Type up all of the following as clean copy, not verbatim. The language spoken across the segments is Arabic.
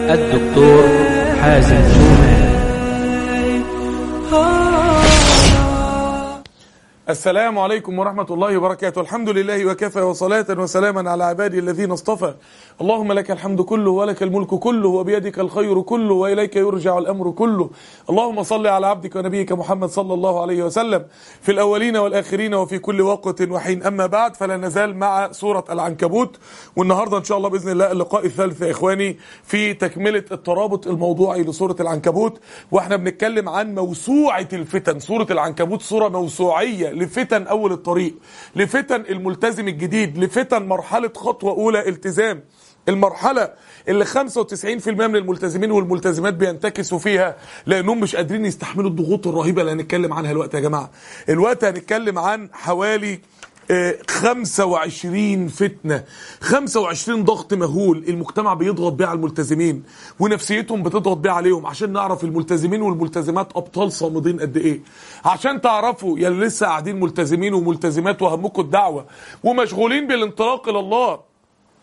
الدكتور حازم شومان. السلام عليكم ورحمة الله وبركاته. الحمد لله وكفى وصلاة وسلاما على عبادي الذين اصطفى. اللهم لك الحمد كله ولك الملك كله وبيدك الخير كله وإليك يرجع الأمر كله. اللهم صل على عبدك ونبيك محمد صلى الله عليه وسلم في الأولين والآخرين وفي كل وقت وحين. أما بعد، فلا نزال مع سورة العنكبوت، والنهاردة إن شاء الله بإذن الله اللقاء الثالث يا إخواني في تكملة الترابط الموضوعي لسورة العنكبوت، وإحنا بنتكلم عن موسوعة الفتن. سورة العنكبوت سورة موسوعية لفتن أول الطريق، لفتن الملتزم الجديد، لفتن مرحلة خطوة أولى التزام، المرحلة اللي 95% من الملتزمين والملتزمات بينتكسوا فيها لأنهم مش قادرين يستحملوا الضغوط الرهيبة اللي هنتكلم عنها الوقت. يا جماعة الوقت هنتكلم عن حوالي 25 فتنة، 25 ضغط مهول المجتمع بيضغط بيه على الملتزمين ونفسيتهم بتضغط بيه عليهم، عشان نعرف الملتزمين والملتزمات أبطال صامدين قد إيه، عشان تعرفوا يا اللي لسه قاعدين ملتزمين وملتزمات وهمكم الدعوة ومشغولين بالانطلاق إلى الله.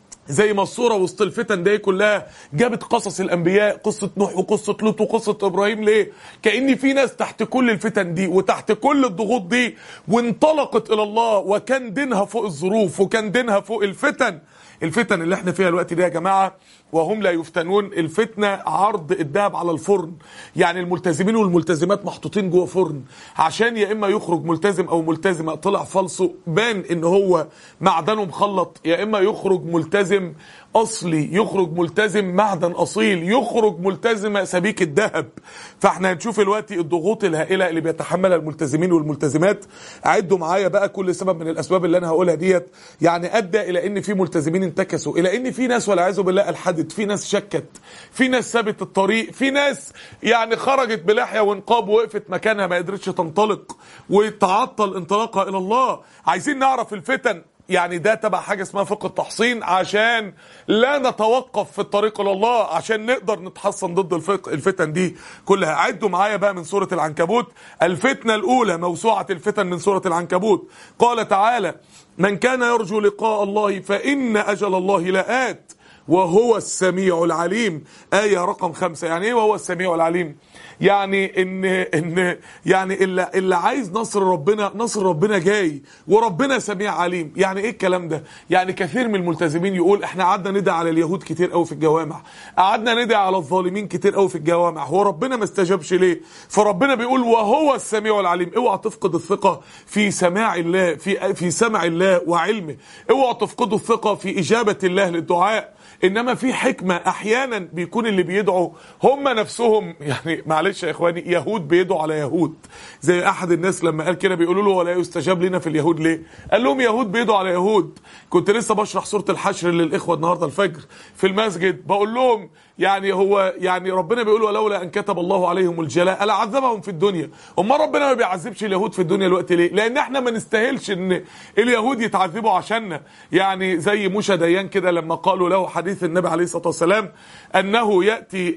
زي ما الصورة وسط الفتن دي كلها جابت قصص الأنبياء، قصة نوح وقصة لوط وقصة إبراهيم، ليه؟ كأن في ناس تحت كل الفتن دي وتحت كل الضغوط دي وانطلقت إلى الله، وكان دينها فوق الظروف وكان دينها فوق الفتن. الفتن اللي احنا فيها الوقت دي يا جماعة وهم لا يفتنون، الفتنة عرض الدهب على الفرن. يعني الملتزمين والملتزمات محطوطين جوه فرن، عشان يا اما يخرج ملتزم او ملتزمة طلع فالصو بان ان هو معدنه مخلط، يا اما يخرج ملتزم اصلي، يخرج ملتزم معدن اصيل، يخرج ملتزمة سبيك الذهب. فاحنا هنشوف الوقت الضغوط الهائلة اللي بيتحملها الملتزمين والملتزمات. عدوا معايا بقى كل سبب من الاسباب اللي انا هقولها ديت يعني ادى الى ان في ملتزمين انتكسوا، الى ان في ناس والعياذ بالله الحدث، في ناس شكت، في ناس سابت الطريق، في ناس يعني خرجت بلحية ونقاب ووقفت مكانها ما قدرتش تنطلق وتعطل انطلاقها الى الله. عايزين نعرف الفتن، يعني ده تبع حاجة اسمها فقه التحصين، عشان لا نتوقف في الطريق الى الله، عشان نقدر نتحصن ضد الفتن دي كلها. عدوا معايا بقى من سورة العنكبوت. الفتنة الاولى موسوعة الفتن من سورة العنكبوت. قال تعالى: من كان يرجو لقاء الله فإن أجل الله لآت وهو السميع العليم. آية رقم 5. يعني ايه وهو السميع العليم؟ يعني ان يعني اللي عايز نصر ربنا، نصر ربنا جاي وربنا سميع عليم. يعني ايه الكلام ده؟ يعني كثير من الملتزمين يقول احنا قعدنا ندعي على اليهود كتير قوي في الجوامع، قعدنا ندعي على الظالمين كتير قوي في الجوامع، هو ربنا ما استجابش ليه؟ فربنا بيقول وهو السميع العليم. اوعى تفقد الثقة في سماع الله، في سمع الله وعلمه. اوعى تفقدوا الثقة في إجابة الله للدعاء. انما في حكمة، احيانا بيكون اللي بيدعوا هم نفسهم، يعني معلش يا اخواني، يهود بيدعوا على يهود. زي احد الناس لما قال كده بيقولوا له ولا يستجاب لنا في اليهود ليه؟ قال لهم يهود بيدعوا على يهود. كنت لسه بشرح سورة الحشر للاخوة النهارده الفجر في المسجد، بقول لهم يعني هو يعني ربنا بيقول ولولا ان كتب الله عليهم الجلاء لعذبهم في الدنيا. امال ربنا ما بيعذبش اليهود في الدنيا الوقت ليه؟ لان احنا ما نستاهلش ان اليهود يتعذبوا عشاننا. يعني زي موشى ديان كده لما قالوا له حديث النبي عليه الصلاة والسلام انه يأتي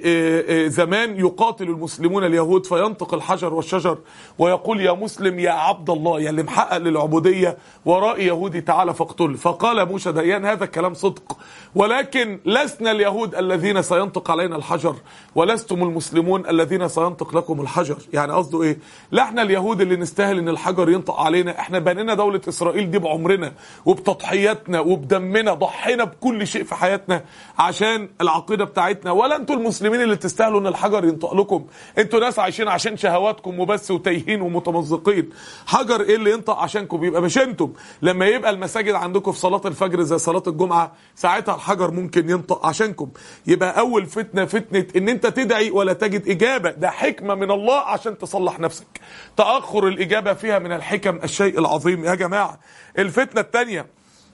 زمان يقاتل المسلمون اليهود فينطق الحجر والشجر ويقول يا مسلم يا عبد الله، يعني اللي محقق للعبودية ورائي يهودي تعالى فاقتل. فقال موشى ديان هذا الكلام صدق، ولكن لسنا اليهود الذين سينطق علينا الحجر ولستم المسلمون الذين سينطق لكم الحجر. يعني قصده ايه؟ لا احنا اليهود اللي نستاهل ان الحجر ينطق علينا، احنا بنينا دولة اسرائيل دي بعمرنا وبتضحياتنا وبدمنا، ضحينا بكل شيء في حياتنا عشان العقيدة بتاعتنا، ولا انتوا المسلمين اللي تستاهلوا ان الحجر ينطق لكم. انتوا ناس عايشين عشان شهواتكم وبس وتايهين ومتمزقين. حجر ايه اللي ينطق عشانكم؟ يبقى مش انتم. لما يبقى المساجد عندكم في صلاة الفجر زي صلاة الجمعة، ساعتها الحجر ممكن ينطق عشانكم. يبقى اول فتنة فتنة ان انت تدعي ولا تجد اجابة، ده حكمة من الله عشان تصلح نفسك. تأخر الاجابة فيها من الحكم الشيء العظيم يا جماعة. الفتنة الثانية: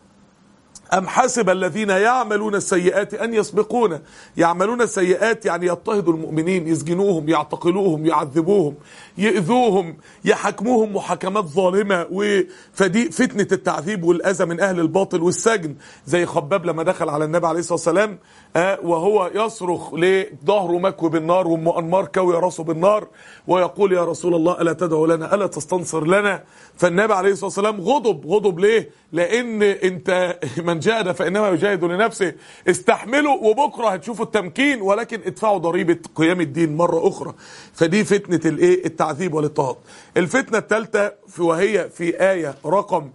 أم حسب الذين يعملون السيئات أن يسبقونا. يعملون السيئات يعني يضطهدوا المؤمنين، يسجنوهم، يعتقلوهم، يعذبوهم، يؤذوهم، يحكموهم محاكمات ظالمة. فدي فتنة التعذيب والأذى من أهل الباطل والسجن. زي خباب لما دخل على النبي عليه الصلاة والسلام وهو يصرخ لظهره مكوي بالنار ومؤنمر كوي راسه بالنار، ويقول يا رسول الله ألا تدعو لنا، ألا تستنصر لنا. فالنبي عليه الصلاة والسلام غضب ليه؟ لأن انت ما ومن جاهد فانما يجاهد لنفسه. استحملوا وبكره هتشوفوا التمكين، ولكن ادفعوا ضريبه قيام الدين مره اخرى. فدي فتنه الايه؟ التعذيب والاضطهاد. الفتنه الثالثه وهي في ايه رقم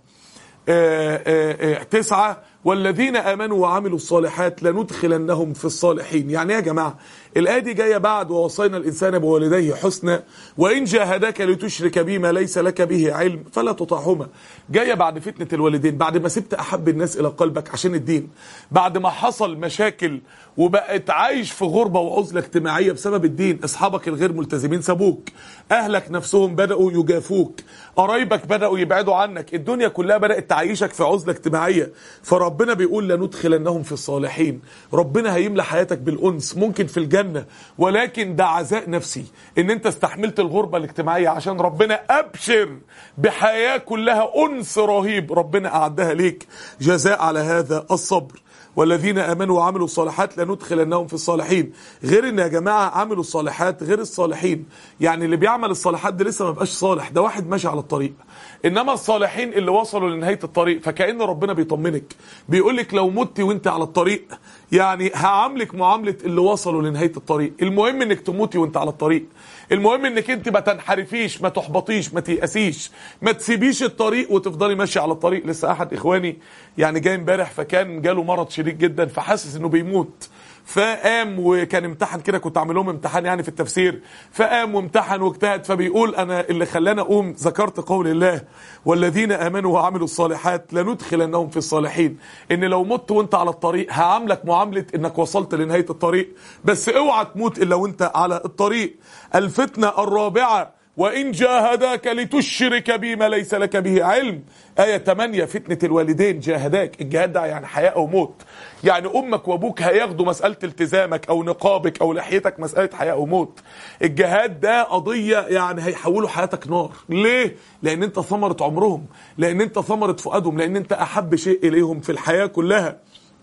9: والذين آمنوا وعملوا الصالحات لندخلنهم في الصالحين. يعني يا جماعة الآية دي جاية بعد ووصينا الإنسان بوالديه حسنا وإن جاهداك لتشرك بي ما ليس لك به علم فلا تطعهما. جاية بعد فتنة الوالدين، بعد ما سبت أحب الناس إلى قلبك عشان الدين، بعد ما حصل مشاكل وبقت عايش في غربة وعزلة اجتماعية بسبب الدين. أصحابك الغير ملتزمين سابوك، أهلك نفسهم بدأوا يجافوك، قرايبك بدأوا يبعدوا عنك، الدنيا كلها بدأت تعيشك في عزلة اجتماعية. فربنا بيقول لندخلنهم في الصالحين. ربنا هيملى حياتك بالأنس، ممكن في الجنة، ولكن ده عزاء نفسي ان انت استحملت الغربة الاجتماعية عشان ربنا. أبشر بحياة كلها أنس رهيب ربنا أعدها ليك جزاء على هذا الصبر. والذين آمنوا وعملوا الصالحات لندخلنهم في الصالحين. غير ان يا جماعة عملوا الصالحات غير الصالحين، يعني اللي بيعمل الصالحات ده لسه ما بقاش صالح، ده واحد ماشي على الطريق. انما الصالحين اللي وصلوا لنهاية الطريق، فكأن ربنا بيطمنك بيقولك لو مت وانت على الطريق يعني هعاملك معاملة اللي وصلوا لنهاية الطريق. المهم انك تموتي وانت على الطريق، المهم انك انت ما تنحرفيش، ما تحبطيش، ما تيأسيش، ما تسيبيش الطريق وتفضلي ماشي على الطريق. لسه احد اخواني يعني جاي امبارح، فكان جاله مرض شديد جدا فحاسس انه بيموت، فقام وكان امتحن كده، كنت عامل لهم امتحان يعني في التفسير، فقام وامتحن واجتهد. فبيقول انا اللي خلاني اقوم ذكرت قول الله والذين امنوا وعملوا الصالحات لندخلنهم في الصالحين. ان لو مت وانت على الطريق هعاملك معامله انك وصلت لنهايه الطريق، بس اوعى تموت الا وانت على الطريق. الفتنه الرابعه: وإن جاهداك لتشرك بي ما ليس لك به علم. آية 8: فتنة الوالدين جاهداك. الجهاد ده يعني حياة أو موت، يعني أمك وأبوك هياخدوا مسألة التزامك أو نقابك أو لحيتك مسألة حياة أو موت. الجهاد ده قضية يعني هيحولوا حياتك نار. ليه؟ لأن أنت ثمرة عمرهم، لأن أنت ثمرة فؤادهم، لأن أنت أحب شيء إليهم في الحياة كلها.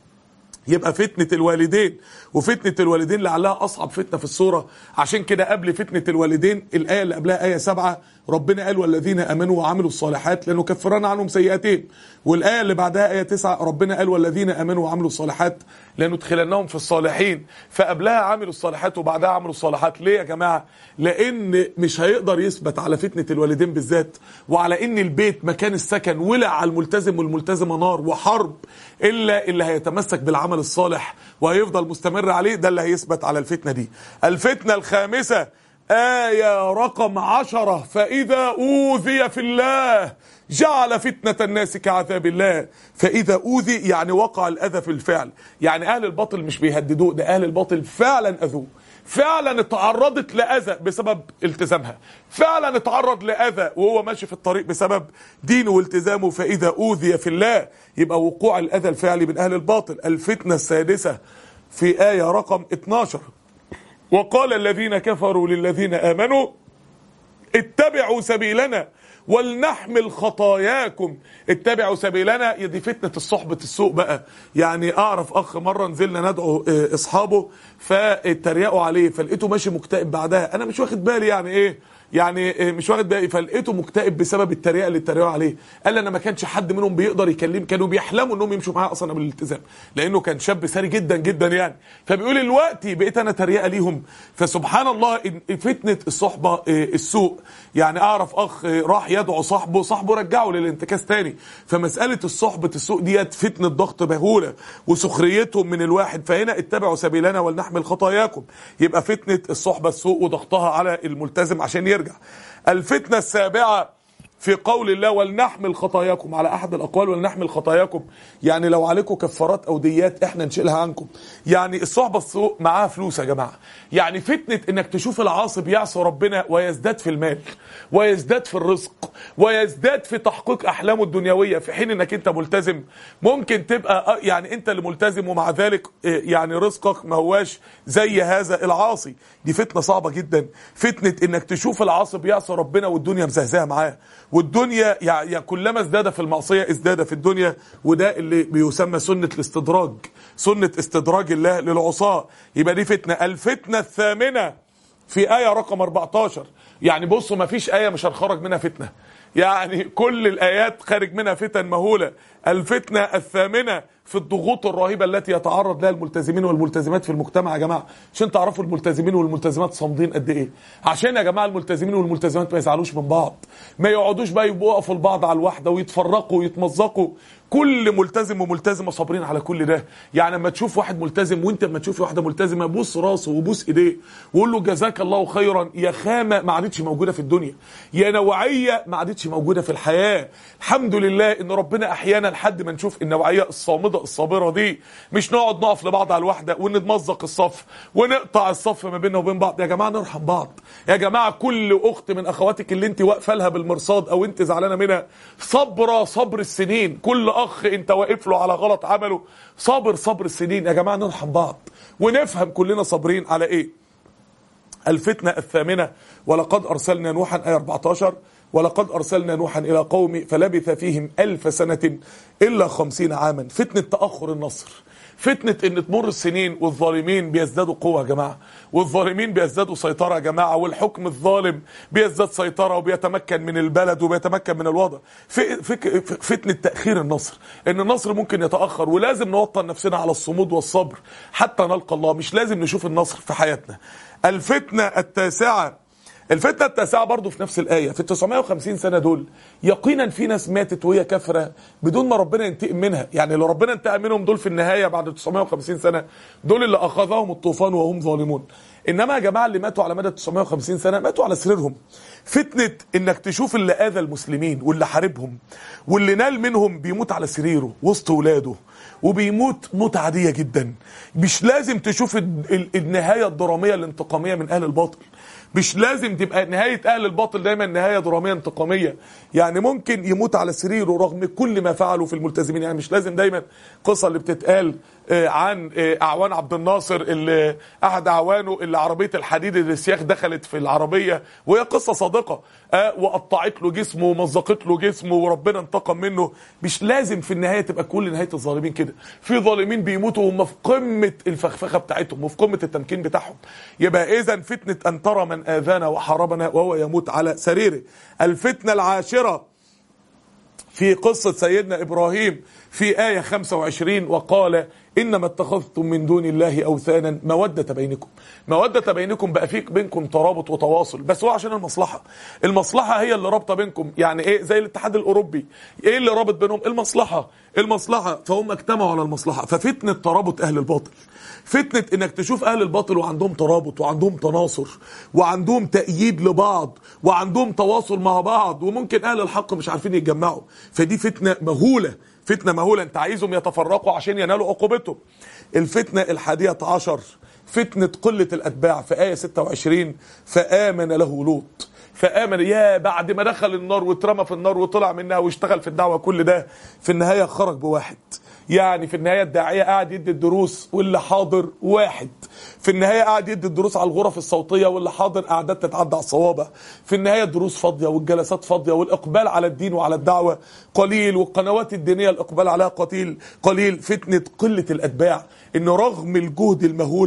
يبقى فتنة الوالدين، وفتنة الوالدين لعلها أصعب فتنة في السورة. عشان كده قبل فتنة الوالدين الآية اللي قبلها آية 7 ربنا قال والذين آمنوا وعملوا الصالحات لنكفرن عنهم سيئاتهم. والآية اللي بعدها آية 9 ربنا قال والذين آمنوا وعملوا الصالحات لندخلنهم في الصالحين. فقبلها عملوا الصالحات وبعدها عملوا الصالحات. ليه يا جماعة؟ لأن مش هيقدر يثبت على فتنة الوالدين بالذات وعلى إن البيت مكان السكن ولع على الملتزم والملتزمة نار وحرب إلا اللي هيتمسك بالعمل الصالح وهيفضل مستمر عليه، ده اللي هيثبت على الفتنة دي. الفتنة الخامسة آية رقم 10: فإذا أوذي في الله جعل فتنة الناس كعذاب الله. فإذا أوذي يعني وقع الأذى في الفعل، يعني أهل الباطل مش بيهددوه، ده أهل الباطل فعلا أذوه، فعلا اتعرضت لأذى بسبب التزامها، فعلا اتعرض لأذى وهو ماشي في الطريق بسبب دينه والتزامه. فإذا أوذي في الله يبقى وقوع الأذى الفعلي من أهل الباطل. الفتنة السادسة في آية رقم 12: وقال الذين كفروا للذين آمنوا اتبعوا سبيلنا ولنحمل خطاياكم. اتبعوا سبيلنا، دي فتنة الصحبة السوء بقى. يعني اعرف اخ مرة نزلنا ندعو اصحابه فاتريقوا عليه، فلقيته ماشي مكتئب بعدها، انا مش واخد بالي يعني ايه، يعني مش واخد بالي، فلقيته مكتئب بسبب التريقه اللي اتريقوا عليه. قال انا ما كانش حد منهم بيقدر يكلم، كانوا بيحلموا انهم يمشوا معاه اصلا قبل الالتزام، لانه كان شاب ساري جدا جدا يعني. فبيقول دلوقتي بقيت انا تريقه ليهم. فسبحان الله فتنه الصحبه السوء. يعني اعرف اخ راح يدعو صاحبه رجعه للانتكاس تاني. فمساله الصحبه السوء ديت فتنه ضغط مهوله وسخريتهم من الواحد. فهنا اتبعوا سبيلنا ولنحمل خطاياكم، يبقى فتنه الصحبه السوء وضغطها على الملتزم عشان يرجع. الفتنة السابعة في قول الله ولنحمل خطاياكم، على احد الاقوال ولنحمل خطاياكم يعني لو عليكم كفارات او ديات احنا نشيلها عنكم. يعني الصحبة السوء معاها فلوس يا جماعة. يعني فتنة انك تشوف العاصي بيعصي ربنا ويزداد في المال ويزداد في الرزق ويزداد في تحقيق احلامه الدنيوية، في حين انك انت ملتزم ممكن تبقى يعني انت اللي ملتزم ومع ذلك يعني رزقك ما هواش زي هذا العاصي. دي فتنة صعبة جدا، فتنة انك تشوف العاصي بيعصي ربنا والدنيا مزهزاه معاه، والدنيا يعني كلما ازداد في المعصية ازداد في الدنيا. وده اللي بيسمى سنة الاستدراج، سنة استدراج الله للعصاة. يبقى دي فتنة. الفتنة الثامنة في آية رقم 14. يعني بصوا ما فيش آية مش هنخرج منها فتنة، يعني كل الآيات خارج منها فتن مهولة. الفتنة الثامنة في الضغوط الرهيبة التي يتعرض لها الملتزمين والملتزمات في المجتمع. يا جماعة عشان تعرفوا الملتزمين والملتزمات صامدين قد ايه، عشان يا جماعة الملتزمين والملتزمات ما يزعلوش من بعض، ما يقعدوش بقى يقفوا لبعض على الواحدة ويتفرقوا ويتمزقوا. كل ملتزم وملتزمة صابرين على كل ده. يعني لما تشوف واحد ملتزم وانت لما تشوف واحدة ملتزمة بوس راسه وبوس ايديه وقول له جزاك الله خيرا. يا خامة ما عادتش موجودة في الدنيا، يا نوعية ما عادتش موجودة في الحياة. الحمد لله ان ربنا احيانا لحد ما نشوف النوعية الصامدة الصابرة دي، مش نقعد نقف لبعض على الواحدة ونتمزق الصف ونقطع الصف ما بيننا وبين بعض. يا جماعة نرحم بعض. يا جماعة كل اخت من اخواتك اللي انت واقفة لها بالمرصاد او انت زعلانة منها صبرة صبر السنين. كل اخ انت واقف له على غلط عمله صبر السنين. يا جماعة نرحم بعض ونفهم كلنا صابرين على ايه. الفتنة الثامنة ولقد ارسلنا نوحا آية 14 ولقد أرسلنا نوحا إلى قومه فلبث فيهم 1000 سنة إلا 50 عاما. فتنة تأخر النصر، فتنة ان تمر السنين والظالمين بيزدادوا قوة يا جماعة، والظالمين بيزدادوا سيطرة يا جماعة، والحكم الظالم بيزداد سيطرة وبيتمكن من البلد وبيتمكن من الوضع. فتنة تأخير النصر، ان النصر ممكن يتأخر، ولازم نوطن نفسنا على الصمود والصبر حتى نلقى الله. مش لازم نشوف النصر في حياتنا. الفتنة التاسعة برضو في نفس الآية. في 950 سنة دول يقينا في ناس ماتت وهي كافرة بدون ما ربنا ينتقم منها. يعني لو ربنا انتقم منهم دول في النهاية بعد 950 سنة دول اللي أخذهم الطوفان وهم ظالمون. إنما يا جماعة اللي ماتوا على مدى 950 سنة ماتوا على سريرهم. فتنة إنك تشوف اللي آذى المسلمين واللي حاربهم واللي نال منهم بيموت على سريره وسط ولاده وبيموت موت عادية جدا. مش لازم تشوف النهاية الدرامية الانتقامية من أهل الباطل. مش لازم تبقى نهاية أهل الباطل دايما نهاية درامية انتقامية. يعني ممكن يموت على سريره رغم كل ما فعلوا في الملتزمين. يعني مش لازم دايما قصة اللي بتتقال عن أعوان عبد الناصر اللي أحد أعوانه اللي عربية الحديد اللي السياخ دخلت في العربية وهي قصة صادقة وقطعت له جسمه ومزقت له جسمه وربنا انتقم منه. مش لازم في النهاية تبقى كل نهاية الظالمين كده. في ظالمين بيموتوا وهم في قمة الفخفخة بتاعتهم وفي قمة التمكين بتاعهم. يبقى إذا فتنة أن ترى من آذانا وحاربنا وهو يموت على سريره. الفتنة العاشرة في قصة سيدنا إبراهيم في آية 25 وقال إنما اتخذتم من دون الله أوثانا مودة بينكم. مودة بينكم بقى فيك بينكم ترابط وتواصل، بس هو عشان المصلحة هي اللي رابطة بينكم. يعني إيه؟ زي الاتحاد الأوروبي، إيه اللي رابط بينهم؟ المصلحة. فهم اجتمعوا على المصلحة. ففتنة ترابط أهل الباطل، فتنة انك تشوف اهل الباطل وعندهم ترابط وعندهم تناصر وعندهم تأييد لبعض وعندهم تواصل مع بعض، وممكن اهل الحق مش عارفين يتجمعوا. فدي فتنة مهولة انت عايزهم يتفرقوا عشان ينالوا عقوبتهم. الفتنة 11 فتنة قلة الاتباع في آية 26 فآمن له لوط. فآمن، يا بعد ما دخل النار واترمى في النار وطلع منها واشتغل في الدعوة كل ده، في النهاية خرج بواحد. يعني في النهاية الداعية قاعد يدي الدروس واللي حاضر واحد. في النهاية قاعد يدي الدروس على الغرف الصوتية واللي حاضر قعدات تتعدى على الصوابع. في النهاية الدروس فاضية والجلسات فاضية والإقبال على الدين وعلى الدعوة قليل، والقنوات الدينية الإقبال عليها قليل. فتنة قلة الأتباع، إن رغم الجهد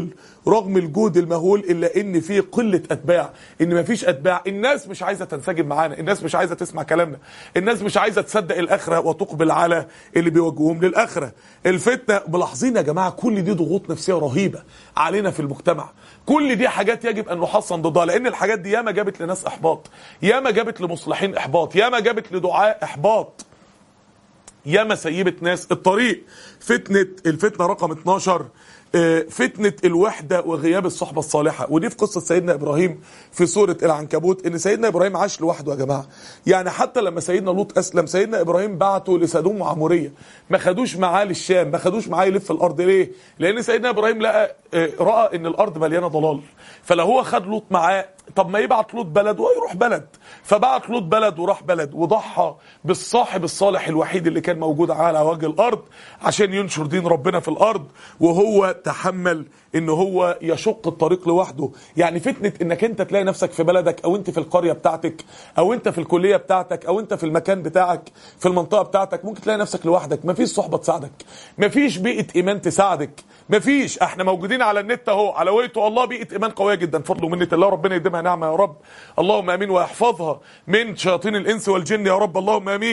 المهول إلا إن في قلة أتباع، إن مفيش أتباع. الناس مش عايزة تنسجم معانا، الناس مش عايزة تسمع كلامنا، الناس مش عايزة تصدق الآخرة وتقبل على اللي بيوجههم للآخرة. الفتنة ملاحظين يا جماعة كل دي ضغوط نفسية رهيبة علينا في المجتمع. كل دي حاجات يجب أن نحصن ضدها، لأن الحاجات دي ياما جابت لناس إحباط، ياما جابت لمصلحين إحباط، ياما جابت لدعاء إحباط، ياما سيبت ناس الطريق. الفتنة رقم 12 فتنة الوحدة وغياب الصحبة الصالحة. ودي في قصة سيدنا إبراهيم في سورة العنكبوت، إن سيدنا إبراهيم عاش لوحده يا جماعة. يعني حتى لما سيدنا لوط أسلم سيدنا إبراهيم بعته لسدوم وعمورية، ما خدوش معاه للشام، ما خدوش معاه يلف الأرض. ليه؟ لأن سيدنا إبراهيم رأى إن الأرض مليانة ضلال. فلو هو خد لوط معاه، طب ما يبعت لوط بلد ويروح بلد. فبعت لوط بلد وراح بلد، وضحى بالصاحب الصالح الوحيد اللي كان موجود على وجه الأرض عشان ينشر دين ربنا في الأرض، وهو تحمل ان هو يشق الطريق لوحده. يعني فتنة انك انت تلاقي نفسك في بلدك، او انت في القرية بتاعتك، او انت في الكلية بتاعتك، او انت في المكان بتاعك في المنطقة بتاعتك، ممكن تلاقي نفسك لوحدك، مفيش صحبة تساعدك، مفيش بيئة ايمان تساعدك، مفيش. احنا موجودين على النت اهو على ويتو الله، بيئة ايمان قوية جدا فضل ومنة الله، ربنا يديمها نعمة يا رب، اللهم امين، ويحفظها من شياطين الانس والجن يا رب، اللهم امين.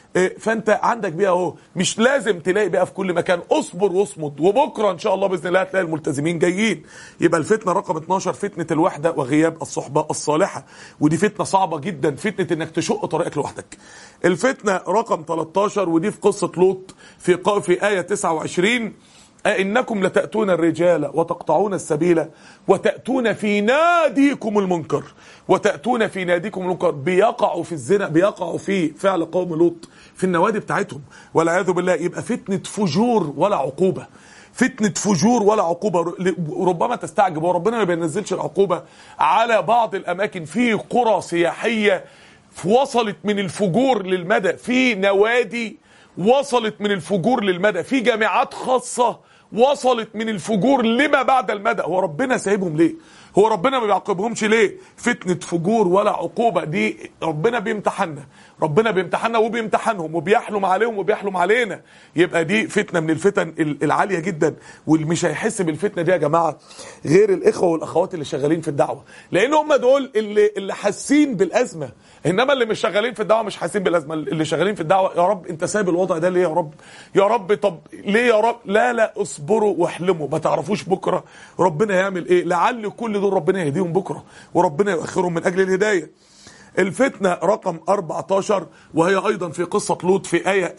فانت عندك بيها اهو، مش لازم تلاقي بقى في كل مكان، اصبر واصمد، وبكره ان شاء الله باذن الله هتلاقي الملتزمين جايين. يبقى الفتنه رقم 12 فتنه الوحده وغياب الصحبه الصالحه، ودي فتنه صعبه جدا، فتنه انك تشق طريقك لوحدك. الفتنه رقم 13 ودي في قصه لوط في ايه 29، أئنكم لتأتون الرجال وتقطعون السبيل وتأتون في ناديكم المنكر. وتأتون في ناديكم المنكر، بيقعوا في الزنا، بيقعوا في فعل قوم لوط في النوادي بتاعتهم والعياذ بالله. يبقى فتنة فجور ولا عقوبة، فتنة فجور ولا عقوبة. ربما تستعجب، وربنا ما بينزلش العقوبة على بعض الأماكن في قرى سياحية وصلت من الفجور للمدى، في نوادي وصلت من الفجور للمدى، في جامعات خاصة وصلت من الفجور لما بعد المدى. هو ربنا سايبهم ليه؟ هو ربنا ما بيعاقبهمش ليه؟ فتنة فجور ولا عقوبة دي ربنا بيمتحننا، ربنا بيمتحننا وبيمتحنهم وبيحلم عليهم وبيحلم علينا. يبقى دي فتنة من الفتن العالية جدا، واللي مش هيحس بالفتنة دي يا جماعة غير الإخوة والأخوات اللي شغالين في الدعوة، لأن هم دول اللي حاسين بالأزمة. إنما اللي مش شغالين في الدعوة مش حاسين بالأزمة. اللي شغالين في الدعوة، يا رب أنت سايب الوضع ده ليه يا رب؟ يا رب طب ليه يا رب؟ لا اصبروا واحلموا، ما تعرفوش بكرة ربنا يعمل إيه، لعل كل دول ربنا يهديهم بكرة وربنا يؤخرهم من أجل الهداية. الفتنة رقم 14 وهي أيضا في قصة لوط في آية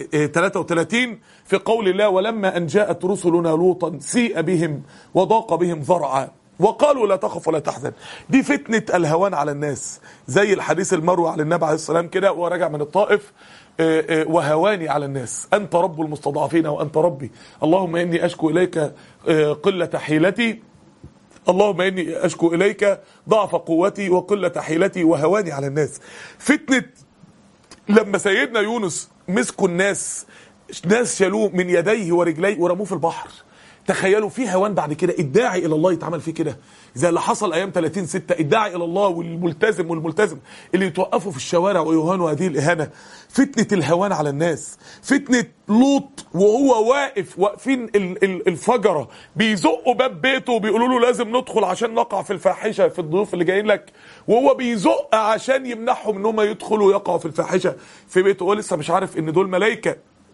33 في قول الله ولما أن جاءت رسلنا لوطا سيء بهم وضاق بهم ذرعا وقالوا لا تخف ولا تحزن. دي فتنة الهوان على الناس، زي الحديث المروي على النبي عليه السلام كده وراجع من الطائف، وهواني على الناس أنت رب المستضعفين وأنت ربي، اللهم إني أشكو إليك قلة حيلتي، اللهم إني أشكو إليك ضعف قوتي وقلة حيلتي وهواني على الناس. فتنة لما سيدنا يونس مسكوا الناس شالوه من يديه ورجليه ورموه في البحر، تخيلوا في هوان بعد كده الداعي الى الله يتعمل فيه كده، زي اللي حصل ايام 30/6 الداعي الى الله والملتزم اللي يتوقفوا في الشوارع ويهانوا هذه الاهانه. فتنه الهوان على الناس، فتنه لوط وهو واقفين الفجره بيزقوا باب بيته وبيقولوا له لازم ندخل عشان نقع في الفاحشه في الضيوف اللي جايين لك، وهو بيزق عشان يمنعهم ان هم يدخلوا ويقعوا في الفاحشه في بيته، هو لسه مش عارف ان دول ملائكه.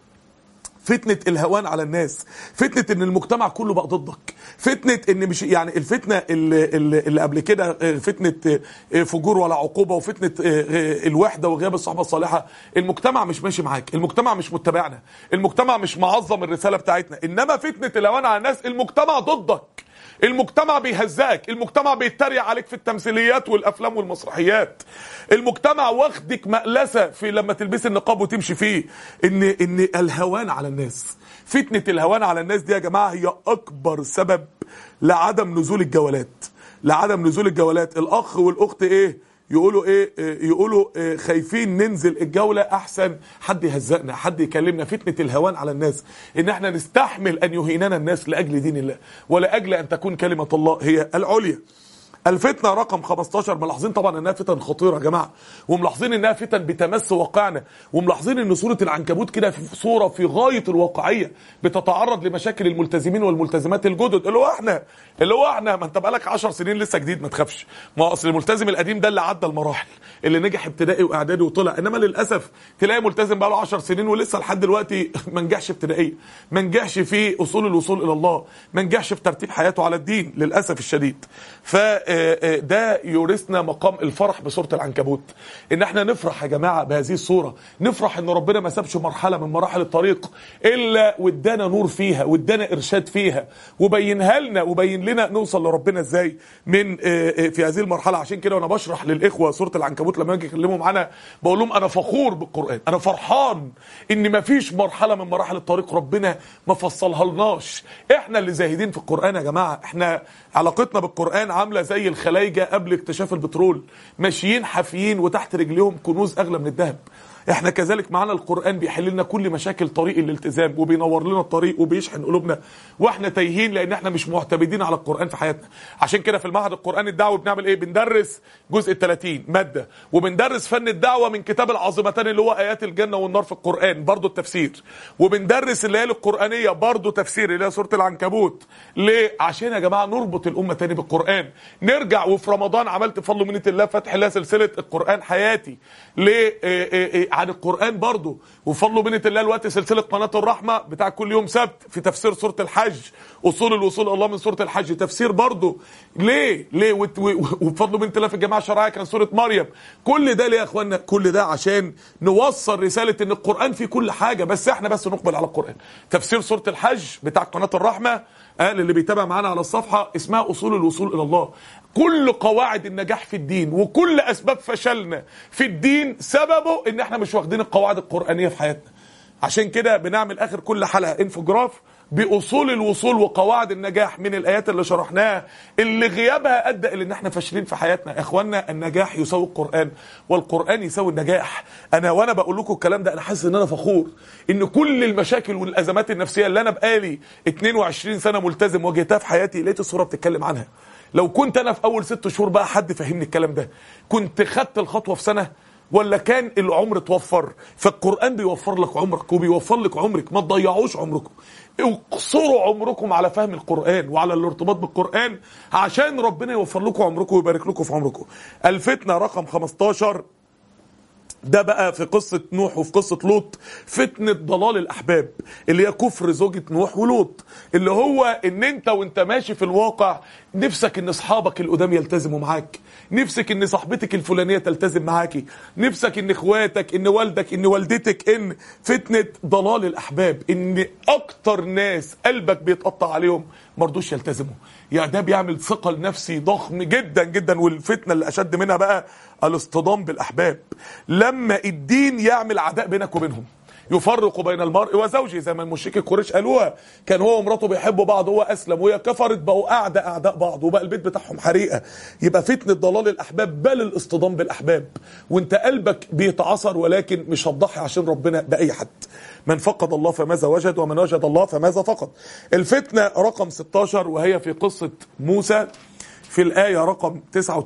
فتنة الهوان على الناس، فتنة ان المجتمع كله بقى ضدك، فتنة ان مش يعني الفتنة اللي قبل كده فتنة فجور ولا عقوبة، وفتنة الوحدة وغياب الصحبة الصالحة. المجتمع مش ماشي معاك، المجتمع مش متبعنا، المجتمع مش معظم الرسالة بتاعتنا. انما فتنة الهوان على الناس المجتمع ضدك، المجتمع بيهزاك، المجتمع بيتريق عليك في التمثيليات والافلام والمسرحيات، المجتمع واخدك مقلسه في لما تلبس النقاب وتمشي فيه. ان الهوان على الناس، فتنه الهوان على الناس دي يا جماعه هي اكبر سبب لعدم نزول الجولات، لعدم نزول الجولات. الاخ والاخت يقولوا خايفين ننزل الجولة احسن حد يهزقنا، حد يكلمنا. فتنة الهوان على الناس ان احنا نستحمل ان يهيننا الناس لاجل دين الله ولاجل ان تكون كلمة الله هي العليا. الفتنة رقم 15 ملاحظين طبعا انها فتن خطيرة يا جماعة، وملاحظين انها فتن بتمس واقعنا، وملاحظين ان سورة العنكبوت كده في صورة في غاية الواقعية بتتعرض لمشاكل الملتزمين والملتزمات الجدد اللي هو احنا ما انت بقالك 10 سنين لسه جديد ما تخافش. ما اصل الملتزم القديم ده اللي عدى المراحل، اللي نجح ابتدائي واعدادي وطلع، انما للاسف تلاقي ملتزم بقاله 10 سنين ولسه لحد دلوقتي ما نجحش ابتدائية، ما نجحش في اصول الوصول الى الله، ما نجحش في ترتيب حياته على الدين للاسف الشديد. ده يورثنا مقام الفرح بسورة العنكبوت، ان احنا نفرح يا جماعة بهذه الصورة، نفرح ان ربنا ما سابش مرحلة من مراحل الطريق الا وادانا نور فيها وادانا ارشاد فيها وبينها لنا وبين لنا نوصل لربنا ازاي من في هذه المرحلة. عشان كده وانا بشرح للاخوة سورة العنكبوت لما اجي اكلمهم عنها بقول لهم انا فخور بالقرآن، انا فرحان ان ما فيش مرحلة من مراحل الطريق ربنا ما فصلها لناش. احنا اللي زاهدين في القرآن يا جماعة، احنا علاقتنا بالقرآن عاملة زي الخلايجة قبل اكتشاف البترول، ماشيين حافيين وتحت رجليهم كنوز اغلى من الذهب. احنا كذلك معانا القرآن بيحل لنا كل مشاكل طريق الالتزام وبينور لنا الطريق وبيشحن قلوبنا، واحنا تايهين لان احنا مش معتمدين على القرآن في حياتنا. عشان كده في المعهد القرآني الدعوي بنعمل ايه؟ بندرس جزء 30 مادة، وبندرس فن الدعوة من كتاب العظمتان اللي هو ايات الجنة والنار في القرآن برضو التفسير، وبندرس الليالي القرآنية برضو تفسير اللي هي سورة العنكبوت. ليه؟ عشان يا جماعة نربط الأمة تاني بالقرآن، نرجع. وفي رمضان عملت بفضل منة الله فتح لها سلسلة القرآن حياتي. ليه؟ عن القرآن برضو. وفضل ومنة الله الوقت سلسلة قناة الرحمة بتاع كل يوم سبت في تفسير سورة الحج، أصول الوصول الله من سورة الحج تفسير برضو. ليه وفضل ومنة الله في الجماعة الشرعية كان سورة مريم. كل ده ليه يا اخوانا؟ كل ده عشان نوصل رسالة ان القرآن في كل حاجة، بس احنا بس نقبل على القرآن. تفسير سورة الحج بتاع قناة الرحمة اللي بيتابع معانا على الصفحة اسمها أصول الوصول إلى الله. كل قواعد النجاح في الدين وكل أسباب فشلنا في الدين سببه إن احنا مش واخدين القواعد القرآنية في حياتنا. عشان كده بنعمل آخر كل حلقة انفوجراف بأصول الوصول وقواعد النجاح من الآيات اللي شرحناها اللي غيابها أدى إلى إن احنا فاشلين في حياتنا. يا إخوانا النجاح يساوي القرآن والقرآن يساوي النجاح. وأنا بقول لكم الكلام ده أنا حاسس إن أنا فخور إن كل المشاكل والأزمات النفسية اللي أنا بقالي 22 سنة ملتزم واجهتها في حياتي لقيت الصورة بتتكلم عنها. لو كنت أنا في أول 6 شهور بقى حد فهمني الكلام ده كنت خدت الخطوة في سنة ولا كان العمر توفر. فالقرآن بيوفر لك عمرك وبيوفر لك عمرك، ما تضيعوش عمركم، اقصروا عمركم على فهم القرآن وعلى الارتباط بالقرآن عشان ربنا يوفر لكم عمركم ويبارك لكم في عمركم. الفتنة رقم 15 ده بقى في قصة نوح وفي قصة لوط، فتنة ضلال الأحباب اللي هي كفر زوجة نوح ولوط، اللي هو ان انت وانت ماشي في الواقع نفسك ان اصحابك القدام يلتزموا معاك، نفسك ان صاحبتك الفلانية تلتزم معاكي، نفسك ان اخواتك ان والدك ان والدتك. ان فتنة ضلال الأحباب ان اكتر ناس قلبك بيتقطع عليهم مرضوش يلتزموا. يعني ده بيعمل ثقل نفسي ضخم جدا جدا. والفتنة اللي اشد منها بقى الاصطدام بالأحباب، لما الدين يعمل عداء بينك وبينهم، يفرق بين المرء وزوجه زي ما المشركين القريش قالوها. كان هو ومراته بيحبوا بعض، هو اسلم وهي كفرت، بقوا اعداء بعض وبقى البيت بتاعهم حريقه. يبقى فتنه ضلال الاحباب بل الاصطدام بالاحباب وانت قلبك بيتعصر، ولكن مش هتضحي عشان ربنا باي حد. من فقد الله فماذا وجد ومن وجد الله فماذا فقد. الفتنه رقم 16 وهي في قصه موسى في الآية رقم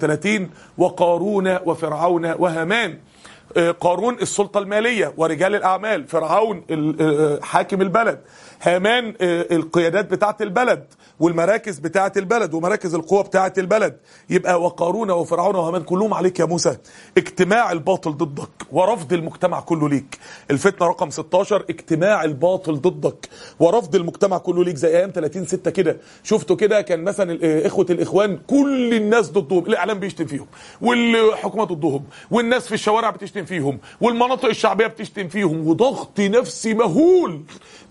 39 وقارون وفرعون وهامان. قارون السلطة المالية ورجال الأعمال، فرعون حاكم البلد، هامان القيادات بتاعة البلد والمراكز بتاعة البلد ومراكز القوة بتاعة البلد. يبقى وقارون وفرعون وهامان كلهم عليك يا موسى، اجتماع الباطل ضدك ورفض المجتمع كله ليك. الفتنة رقم 16 اجتماع الباطل ضدك ورفض المجتمع كله ليك. زي ايام 30/6 كده، شفتوا كده كان مثلا اخوة الاخوان كل الناس ضدهم، الاعلام بيشتم فيهم والحكومة ضدهم والناس في الشوارع بتشتم فيهم والمناطق الشعبية بتشتم فيهم، وضغط نفسي مهول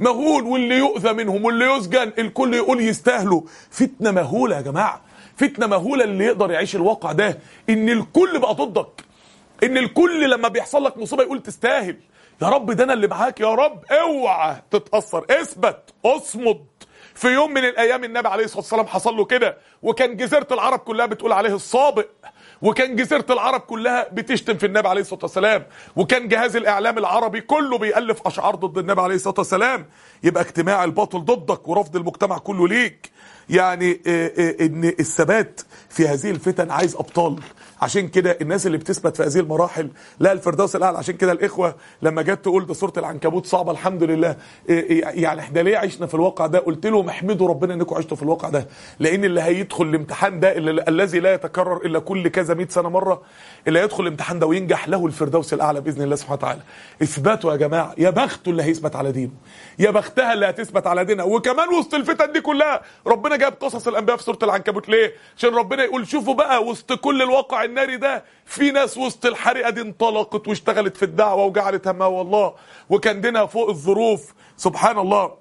واللي يؤذى منهم واللي يسجن الكل يقول يستاهلوا. فتنة مهولة يا جماعة، فتنة مهولة. اللي يقدر يعيش الواقع ده ان الكل بقى ضدك، ان الكل لما بيحصل لك مصيبة يقول تستاهل، يا رب ده انا اللي معاك يا رب. اوعى تتأثر، اثبت، اصمد. في يوم من الايام النبي عليه الصلاة والسلام حصل له كده، وكان جزيرة العرب كلها بتقول عليه الصابئ، وكان جزيرة العرب كلها بتشتم في النبي عليه الصلاة والسلام، وكان جهاز الإعلام العربي كله بيألف أشعار ضد النبي عليه الصلاة والسلام. يبقى اجتماع الباطل ضدك ورفض المجتمع كله ليك. يعني ان الثبات في هذه الفتن عايز أبطال. عشان كده الناس اللي بتثبت في هذه المراحل لا الفردوس الأعلى. عشان كده الإخوة لما جت تقول ده سورة العنكبوت صعبة، الحمد لله، يعني احنا ليه عشنا في الواقع ده؟ قلت لهم احمدوا ربنا انكم عشتوا في الواقع ده، لان اللي هيدخل الامتحان ده الذي لا يتكرر الا كل كذا 100 سنة مرة، اللي هيدخل الامتحان ده وينجح له الفردوس الأعلى بإذن الله سبحانه وتعالى. اثباتوا يا جماعة، يا بخته اللي هيثبت على دينه، يا بختها اللي هتثبت على دينها. وكمان وسط الفتن دي كلها ربنا جاب قصص الأنبياء في سورة العنكبوت ليه؟ عشان ربنا يقول شوفوا بقى وسط كل الواقع الناري ده في ناس وسط الحريقة دي انطلقت واشتغلت في الدعوة وجعلت همها والله وكان دينها فوق الظروف. سبحان الله.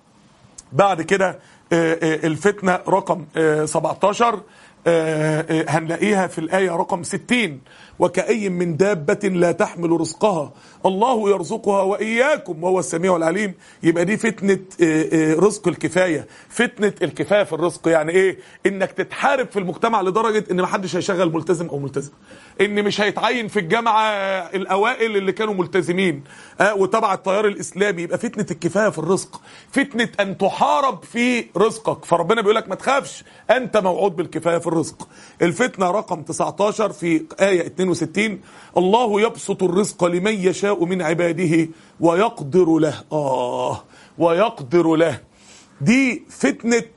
بعد كده الفتنة رقم 17 هنلاقيها في الآية رقم 60 وكأي من دابة لا تحمل رزقها الله يرزقها وإياكم وهو السميع العليم. يبقى دي فتنة رزق الكفاية، فتنة الكفاية في الرزق. يعني ايه؟ انك تتحارب في المجتمع لدرجة ان محدش هيشغل ملتزم او ملتزم، ان مش هيتعين في الجامعة الاوائل اللي كانوا ملتزمين وتبع التيار الاسلامي. يبقى فتنة الكفاية في الرزق، فتنة ان تحارب في رزقك. فربنا بيقولك ما تخافش، انت موعود بالكفاية في الرزق. الفتنة رقم 19 في آية 62 الله يبسط الرزق لمن يشاء من عباده ويقدر له. ويقدر له. دي فتنة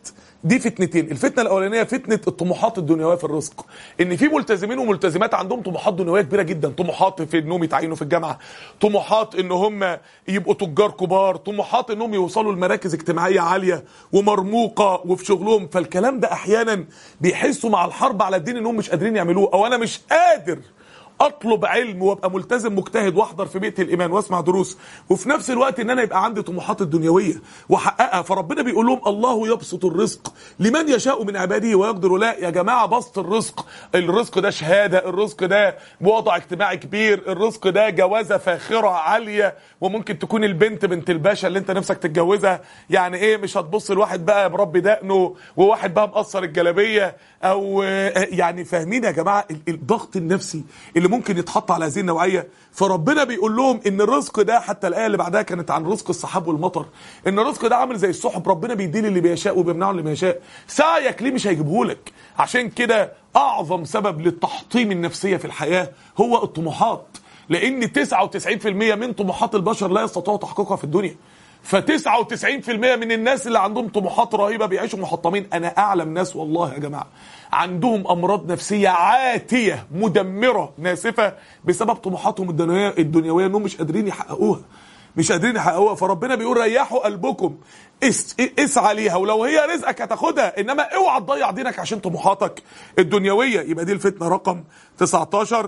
دي فتنتين. الفتنه الاولانيه فتنه الطموحات الدنيويه في الرزق، ان في ملتزمين وملتزمات عندهم طموحات دنيويه كبيره جدا، طموحات في انهم يتعينوا في الجامعه، طموحات ان هم يبقوا تجار كبار، طموحات انهم يوصلوا لمراكز اجتماعيه عاليه ومرموقه وفي شغلهم. فالكلام ده احيانا بيحسوا مع الحرب على الدين انهم مش قادرين يعملوه، او انا مش قادر اطلب علم وابقى ملتزم مجتهد واحضر في بيئه الايمان واسمع دروس، وفي نفس الوقت ان انا يبقى عندي طموحات الدنيويه واحققها. فربنا بيقول لهم الله يبسط الرزق لمن يشاء من عباده ويقدر له. يا جماعه بسط الرزق ده شهاده، الرزق ده وضع اجتماعي كبير، الرزق ده جوازه فاخره عاليه، وممكن تكون البنت بنت الباشا اللي انت نفسك تتجوزها. يعني ايه مش هتبص لواحد بقى مربي دقنه وواحد بقى مقصر الجلابيه، او يعني فاهمين يا جماعه الضغط النفسي اللي ممكن يتحط على هذه النوعيه. فربنا بيقول لهم ان الرزق ده، حتى الايه اللي بعدها كانت عن رزق السحاب والمطر، ان الرزق ده عامل زي السحب، ربنا بيديه اللي بيشاء وبيمنعه اللي ما يشاء. سعيك ليه مش هيجيبهولك. عشان كده اعظم سبب للتحطيم النفسيه في الحياه هو الطموحات، لان 99% من طموحات البشر لا يستطيعوا تحقيقها في الدنيا. ف99% من الناس اللي عندهم طموحات رهيبه بيعيشوا محطمين. انا اعلم ناس والله يا جماعه عندهم امراض نفسيه عاتيه مدمره ناسفه بسبب طموحاتهم الدنيويه انهم مش قادرين يحققوها. فربنا بيقول ريحوا قلبكم، اسعى ليها، ولو هي رزقك هتاخدها، انما اوعى تضيع دينك عشان طموحاتك الدنيويه. يبقى دي الفتنه رقم 19.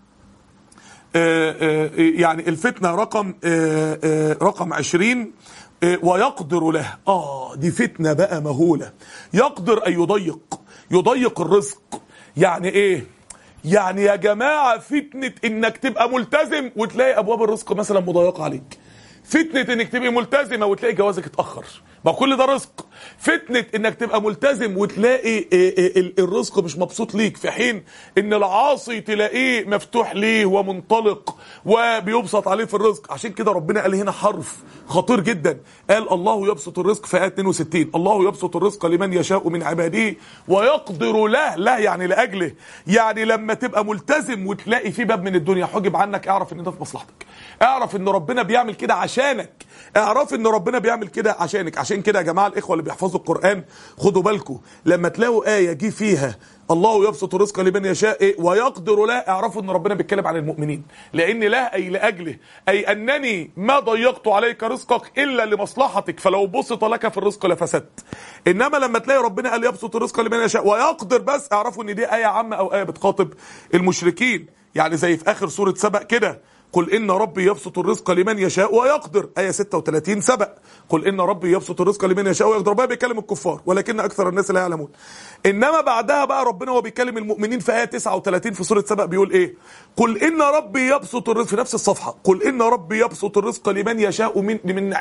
يعني الفتنة رقم 20. ويقدر له. دي فتنة بقى مهولة. يقدر أن يضيق الرزق. يعني ايه؟ يعني يا جماعة فتنة انك تبقى ملتزم وتلاقي ابواب الرزق مثلا مضيقة عليك، فتنة انك تبقى ملتزمة وتلاقي جوازك اتأخر، ما كل ده رزق. فتنة انك تبقى ملتزم وتلاقي الرزق مش مبسوط ليك، في حين ان العاصي تلاقيه مفتوح ليه ومنطلق وبيبسط عليه في الرزق. عشان كده ربنا قال هنا حرف خطير جدا، قال الله يبسط الرزق في آية 62، الله يبسط الرزق لمن يشاء من عباده ويقدر له يعني لأجله. يعني لما تبقى ملتزم وتلاقي في باب من الدنيا حجب عنك، اعرف ان ده في مصلحتك، اعرف ان ربنا بيعمل كده عشانك، اعرف ان ربنا بيعمل كده عشانك. عشان كده يا جماعه الاخوه اللي بيحفظوا القران خدوا بالكم، لما تلاقوا ايه جه فيها الله يبسط الرزق لمن يشاء ويقدر له، اعرفوا ان ربنا بيتكلم عن المؤمنين، لان له اي لاجله، اي انني ما ضيقت عليك رزقك الا لمصلحتك، فلو بسط لك في الرزق لفسدت. انما لما تلاقي ربنا قال يبسط الرزق لمن يشاء ويقدر بس، اعرفوا ان دي ايه عامه او ايه بتخاطب المشركين. يعني زي في اخر سوره سبأ كده، قل إن ربي يبسط الرزق لمن يشاء ويقدر، آية 36 سبأ، قل إن ربي يبسط الرزق لمن يشاء ويقدر. ربنا بيكلم الكفار ولكن أكثر الناس لا يعلمون. إنما بعدها بقى ربنا هو بيكلم المؤمنين في آية 39 في سورة سبأ بيقول إيه؟ قل إن ربي يبسط الرزق، في نفس الصفحة، قل إن ربي يبسط الرزق لمن يشاء من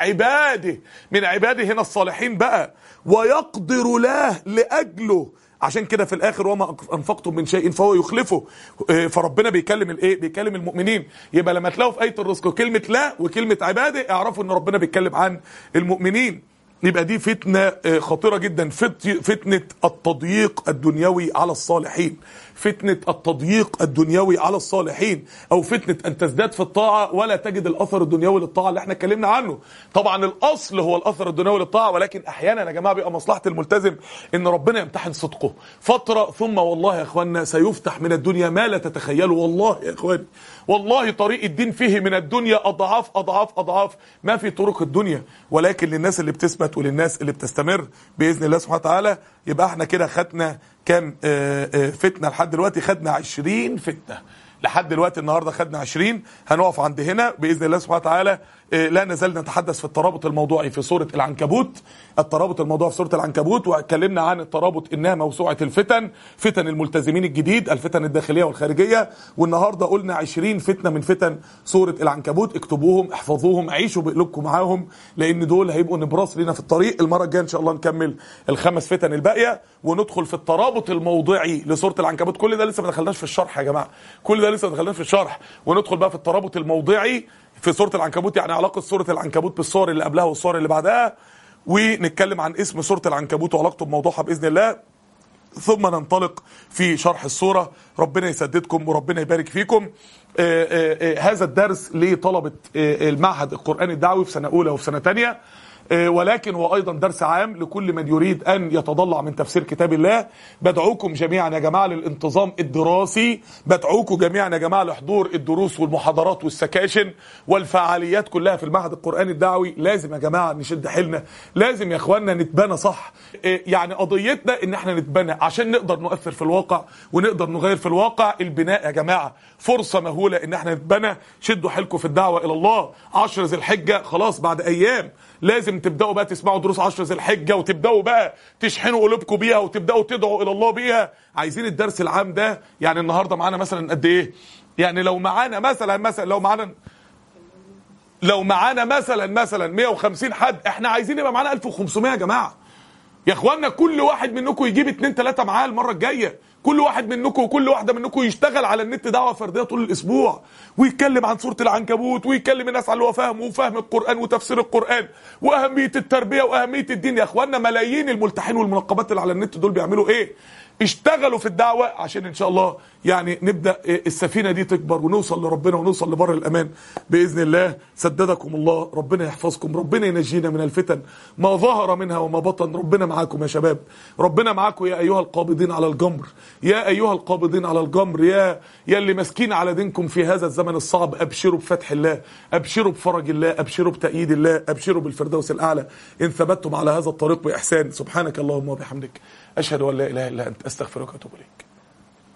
عباده هنا الصالحين بقى، ويقدر له لأجله. عشان كده في الاخر وما انفقتم من شيء فهو يخلفه. فربنا بيكلم الايه؟ بيكلم المؤمنين. يبقى لما تلاقوا في ايه الرزق كلمه لا وكلمه عباده، اعرفوا ان ربنا بيتكلم عن المؤمنين. يبقى دي فتنه خطيره جدا، فتنه التضييق الدنيوي على الصالحين، فتنه التضييق الدنيوي على الصالحين، او فتنه ان تزداد في الطاعه ولا تجد الاثر الدنيوي للطاعه اللي احنا اتكلمنا عنه. طبعا الاصل هو الاثر الدنيوي للطاعه، ولكن احيانا يا جماعه بيبقى مصلحه الملتزم ان ربنا يمتحن صدقه فتره، ثم والله يا اخواننا سيفتح من الدنيا ما لا تتخيلوا. والله يا اخواني، والله طريق الدين فيه من الدنيا اضعاف اضعاف اضعاف ما في طرق الدنيا، ولكن للناس اللي بتثبت وللناس اللي بتستمر باذن الله سبحانه وتعالى. يبقى احنا كده خدنا كام فتنه لحد دلوقتي؟ خدنا 20 فتنه لحد دلوقتي. النهارده خدنا 20، هنقف عند هنا باذن الله سبحانه وتعالى. لا نزال نتحدث في الترابط الموضوعي في سوره العنكبوت، الترابط الموضوعي في سوره العنكبوت، واتكلمنا عن الترابط انها موسوعه الفتن، فتن الملتزمين الجديد، الفتن الداخليه والخارجيه. والنهارده قلنا 20 فتنه من فتن سوره العنكبوت. اكتبوهم، احفظوهم، عيشوا بقلوبكم معاهم، لان دول هيبقوا نبراس لينا في الطريق. المره الجايه ان شاء الله نكمل الخمس فتن الباقيه وندخل في الترابط الموضوعي لسوره العنكبوت. كل ده لسه ما دخلناش في الشرح يا جماعه، كل ده لسه ما دخلناش في الشرح، وندخل بقى في الترابط الموضعي في سورة العنكبوت، يعني علاقة سورة العنكبوت بالصور اللي قبلها والصور اللي بعدها، ونتكلم عن اسم سورة العنكبوت وعلاقته بموضوعها بإذن الله، ثم ننطلق في شرح السورة. ربنا يسددكم وربنا يبارك فيكم. هذا الدرس لطلبة المعهد القرآني الدعوي في سنة أولى وفي سنة تانية. ولكن هو ايضا درس عام لكل من يريد ان يتضلع من تفسير كتاب الله. بدعوكم جميعا يا جماعه للانتظام الدراسي، بدعوكم جميعا يا جماعه لحضور الدروس والمحاضرات والسكاشن والفعاليات كلها في المعهد القرآني الدعوي. لازم يا جماعه نشد حيلنا، لازم يا اخواننا نتبنى صح. يعني قضيتنا ان احنا نتبنى عشان نقدر نؤثر في الواقع ونقدر نغير في الواقع. البناء يا جماعه فرصه مهوله ان احنا نتبنى. شدوا حيلكم في الدعوه الى الله. 10 ذي الحجه خلاص بعد ايام، لازم تبداوا بقى تسمعوا دروس 10 ذي الحجه وتبداوا بقى تشحنوا قلوبكم بيها وتبداوا تدعوا الى الله بيها. عايزين الدرس العام ده. يعني النهارده معانا مثلا قد ايه؟ يعني لو معانا مثلا لو معانا مثلا 150 حد، احنا عايزين يبقى معانا 1500 يا جماعه. يا اخوانا كل واحد منكم يجيب 2 3 معاه المره الجايه. كل واحد منكم وكل واحده منكم يشتغل على النت دعوه فرديه طول الاسبوع، ويتكلم عن سوره العنكبوت، ويكلم الناس على اللي هو فاهمه وفهم القران وتفسير القران واهميه التربيه واهميه الدين. يا اخوانا ملايين الملتحين والمنقبات اللي على النت دول بيعملوا ايه؟ اشتغلوا في الدعوه عشان ان شاء الله يعني نبدا السفينه دي تكبر ونوصل لربنا ونوصل لبر الامان باذن الله. سددكم الله، ربنا يحفظكم، ربنا ينجينا من الفتن ما ظهر منها وما بطن. ربنا معاكم يا شباب، ربنا معاكم يا ايها القابضين على الجمر، يا ايها القابضين على الجمر، يا اللي ماسكين على دينكم في هذا الزمن الصعب. ابشروا بفتح الله، ابشروا بفرج الله، ابشروا بتأييد الله، ابشروا بالفردوس الاعلى ان ثبتتم على هذا الطريق باحسان. سبحانك اللهم وبحمدك، اشهد ان لا اله الا انت، استغفرك واتوب اليك.